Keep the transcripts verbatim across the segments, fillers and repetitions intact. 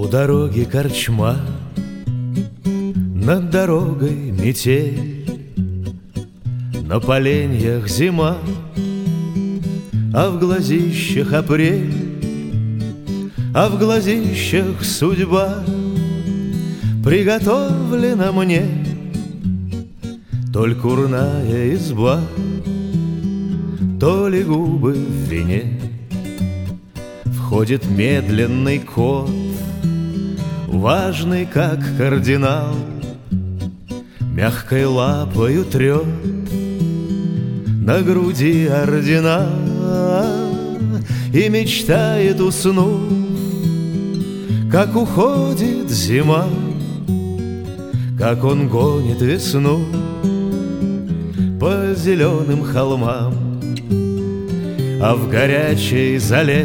У дороги корчма, над дорогой метель, на поленьях зима, а в глазищах апрель, а в глазищах судьба. Приготовлена мне то ли курная изба, то ли губы в вине. Входит медленный кот, важный как кардинал, мягкой лапою трет на груди ордена и мечтает уснув, как уходит зима, как он гонит весну по зеленым холмам. А в горячей зале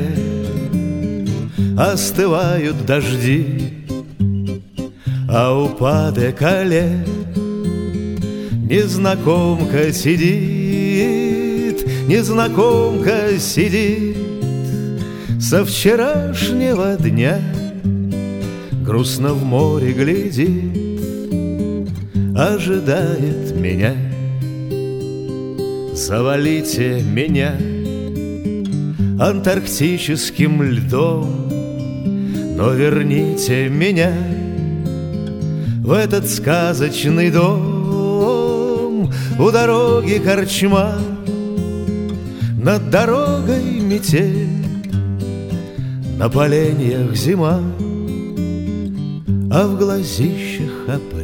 остывают дожди, а у падекале незнакомка сидит, незнакомка сидит со вчерашнего дня, грустно в море глядит, ожидает меня. Завалите меня антарктическим льдом, но верните меня в этот сказочный дом. У дороги корчма, над дорогой метель, на поленьях зима, а в глазищах апрель.